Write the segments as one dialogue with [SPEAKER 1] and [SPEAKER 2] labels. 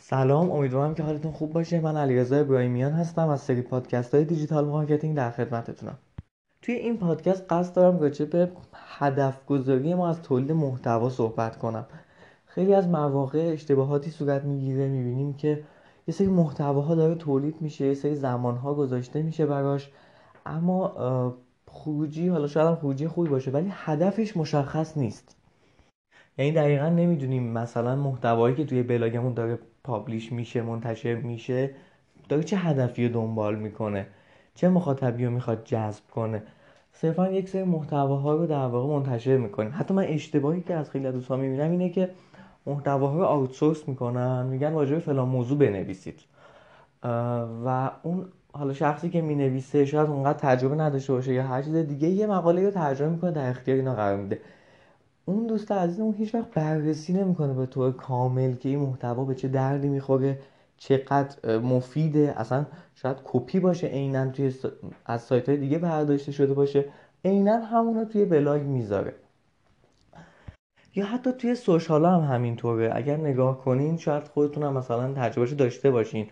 [SPEAKER 1] سلام، امیدوارم که حالتون خوب باشه. من علیرضا ابراهیمیان هستم از سری پادکست های دیجیتال مارکتینگ در خدمتتونم. توی این پادکست قصد دارم راجع به هدف گذاری ما از تولید محتوا صحبت کنم. خیلی از مواقع اشتباهاتی صورت میگیره، میبینیم که یه سری محتواها داره تولید میشه، یه سری زمانها گذاشته میشه براش، اما خروجی، حالا شاید هم خروجی خوبی باشه ولی هدفش مشخص نیست. یعنی دقیقا نمیدونیم مثلا محتوایی که توی بلاگمون داره پابلیش میشه، منتشر میشه، داره چه هدفی رو دنبال میکنه، چه مخاطبی رو میخواد جذب کنه. صرفا یک سری محتواها رو در واقع منتشر میکنیم. حتی من اشتباهی که از خیلی دوستان میبینم اینه که محتواها رو آوتسورس میکنن، میگن راجع به فلان موضوع بنویسید و اون حالا شخصی که مینویسه شاید اونقدر تجربه نداشته باشه یا هر چیز دیگه، یه مقاله رو ترجمه میکنه، در اختیار اینا قرار میده. اون دوست عزیزمون هیچ وقت بررسی نمیکنه به طور کامل که این محتوا به چه دردی میخوره، چقدر مفیده. اصلا شاید کپی باشه عیناً توی از سایت های دیگه برداشته شده باشه، عیناً همون رو توی بلاگ میذاره. یا حتی توی سوشال هم همینطوره. اگر نگاه کنین شاید خودتون هم مثلا تجربهش داشته باشین.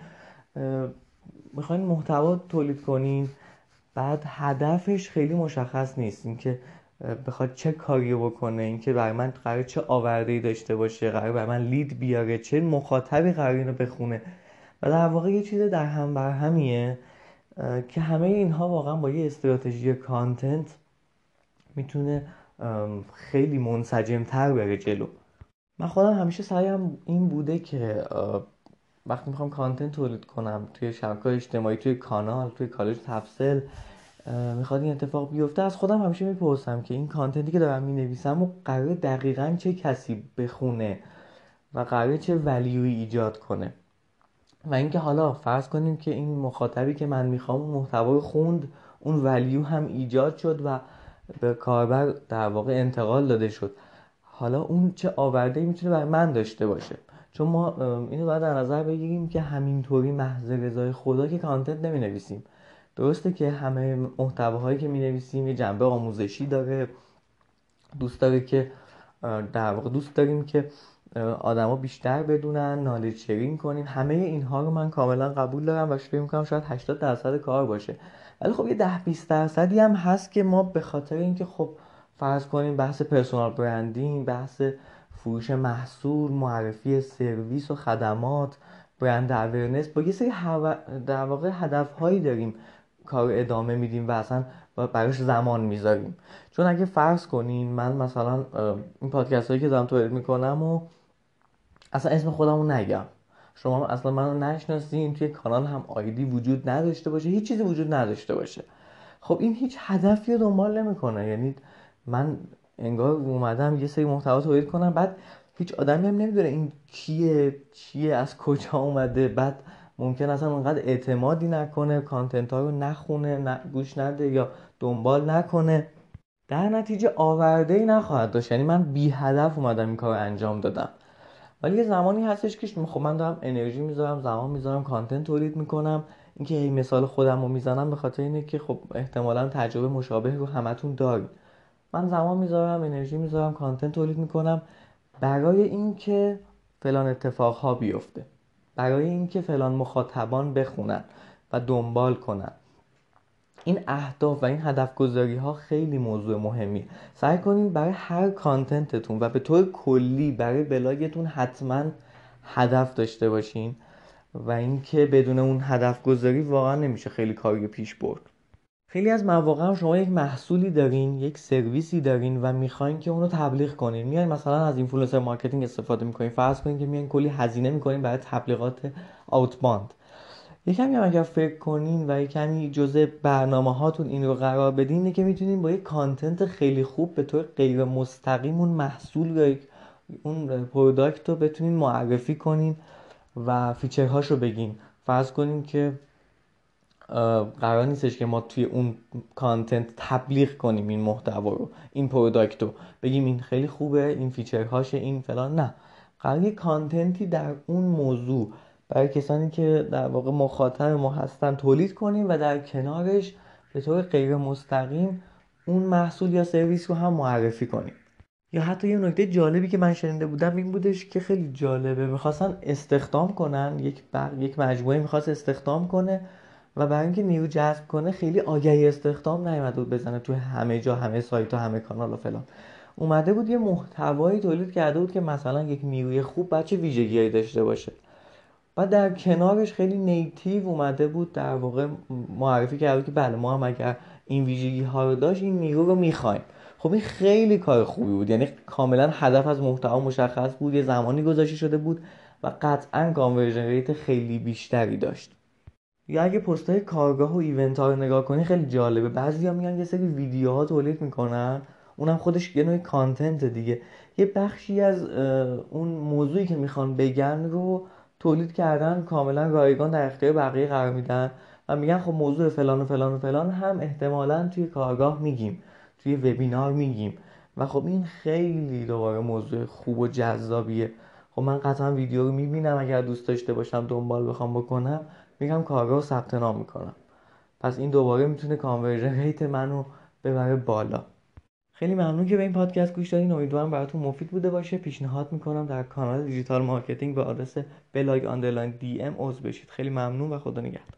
[SPEAKER 1] میخواین محتوا تولید کنین، بعد هدفش خیلی مشخص نیست، اینکه بخواد چه کاری بکنه، اینکه برای من قرار چه آورده‌ای داشته باشه، قرار برای من لید بیاره، چه مخاطبی قرار اینو بخونه. و در واقع یه چیز در هم بر همیه که همه اینها واقعا با یه استراتژی کانتنت میتونه خیلی منسجم‌تر بره جلو. من خودم همیشه سعیم این بوده که وقتی میخوام کانتنت تولید کنم توی شبکه‌های اجتماعی، توی کانال، توی کالج تفصیل، میخواد این اتفاق بیفته، از خودم همیشه میپرسم که این کانتنتی که دارم مینویسم و قراره دقیقاً چه کسی بخونه و قراره چه ولیوی ایجاد کنه. و اینکه حالا فرض کنیم که این مخاطبی که من میخوام اون محتوا رو خوند، اون ولیو هم ایجاد شد و به کاربر در واقع انتقال داده شد، حالا اون چه آورده‌ای میتونه برای من داشته باشه. چون ما اینو باید در نظر بگیریم که همینطوری محض رضای خدا که کانتنت نمی نویسیم. درسته که همه محتواهایی که می نویسیم یه جنبه آموزشی داره، دوست داره که در واقع دوست داریم که آدما بیشتر بدونن، نالج شیرینگ کنیم. همه اینها رو من کاملا قبول دارم و فکر می‌کنم شاید 80% کار باشه. ولی خب یه 10-20% هم هست که ما به خاطر اینکه خب فرض کنیم بحث پرسونال برندینگ، بحث فروش محصول، معرفی سرویس و خدمات، برند اورنس، با یه سری در واقع هدف‌هایی داریم کار ادامه میدیم و اصلا براش زمان میذاریم. چون اگه فرض کنین من مثلا این پادکست هایی که دارم تولید میکنم و اصلا اسم خودم رو نگم، شما اصلا منو نشناسین، توی کانال هم آیدی وجود نداشته باشه، هیچ چیزی وجود نداشته باشه، خب این هیچ هدفی رو دنبال نمیکنه. یعنی من انگار اومدم یه سری محتوا تولید کنم، بعد هیچ آدمی هم نمیدونه این کیه، چیه، از کجا اومده، بعد ممکن اصلا اونقدر اعتمادی نکنه، کانتنت ها رو نخونه، گوش نده یا دنبال نکنه، در نتیجه آورده‌ای نخواهد داشت. یعنی من بی هدف اومدم این کار انجام دادم. ولی یه زمانی هستش که خب من دارم انرژی میذارم، زمان میذارم، کانتنت تولید میکنم. اینکه این مثال خودم رو میزنم به خاطر اینه که خب احتمالاً تجربه مشابه رو همتون دارید. من زمان میذارم، انرژی میذارم، کانتنت تولید میکنم برای اینکه فلان اتفاقها بیفته، برای اینکه فلان مخاطبان بخونن و دنبال کنن. این اهداف و این هدف گذاری ها خیلی موضوع مهمی. سعی کنین برای هر کانتنتتون و به طور کلی برای بلاگتون حتما هدف داشته باشین و اینکه بدون اون هدف گذاری واقعا نمیشه خیلی کاری پیش برد. خیلی از مواقع هم شما یک محصولی دارین، یک سرویسی دارین و میخواین که اونو تبلیغ کنین. میایین مثلا از اینفلوئنسر مارکتینگ استفاده میکنین. فرض کنین که میایین کلی هزینه میکنین برای تبلیغات آوتباند. یکمی هم اگر فکر کنین و یکمی جزء برنامه هاتون این رو قرار بدین، اینه که میتونین با یک کانتنت خیلی خوب به طور غیر مستقیم اون محصول یا اون پروداکت رو بتونین معرفی کنین و فیچرهاش رو بگین. فرض کنین که قرار نیستش که ما توی اون کانتنت تبلیغ کنیم این محتوا رو، این پروداکت رو بگیم این خیلی خوبه، این فیچرهاشه، این فلان. نه، قرار یه کانتنتی در اون موضوع برای کسانی که در واقع مخاطب ما هستن تولید کنیم و در کنارش به طور غیر مستقیم اون محصول یا سرویس رو هم معرفی کنیم. یا حتی یه نکته جالبی که من شنیده بودم این بودش که خیلی جالبه، میخواستن استخدام کنن، یک مجموعه میخواست استخدام کنه و برای اینکه نیرو جذب کنه خیلی آگهی استخدام نیومده بود بزنه تو همه جا، همه سایت ها، همه کانال و فلان. اومده بود یه محتوایی تولید کرده بود که مثلا یک نیروی خوب بچه ویژگیایی داشته باشه. و در کنارش خیلی نیتیو اومده بود در واقع معرفی کرده که بله ما هم اگر این ویژگی ها رو داشت این نیرو رو میخوایم. خب این خیلی کار خوبی بود، یعنی کاملا هدف از محتوا مشخص بود، یه زمانی گذاشته شده بود و قطعا کانورژن ریت خیلی بیشتری داشت. یا اگه پستای کارگاه و ایونت ها رو نگاه کنی خیلی جالبه، بعضیا میان یه سری ویدیوها تولید میکنن، اونم خودش یه نوع کانتنت دیگه، یه بخشی از اون موضوعی که میخوان بگن رو تولید کردن، کاملا رایگان در اختیار بقیه قرار میدن و میگن خب موضوع فلان و فلان و فلان هم احتمالاً توی کارگاه میگیم، توی وبینار میگیم و خب این خیلی دوباره موضوع خوب و جذابیه. خب من قطعا ویدیو رو میبینم، اگر دوست داشته باشم دنبال بخوام بکنم میگم کارگاه رو ثبت نام میکنم. پس این دوباره میتونه کانورژن ریت منو ببره بالا. خیلی ممنون که به این پادکست گوش دادین، امیدوارم براتون مفید بوده باشه. پیشنهاد میکنم در کانال دیجیتال مارکتینگ به آدرس بلاگ آندرلاین دی ام عضو بشید. خیلی ممنون و خدا نگهدار.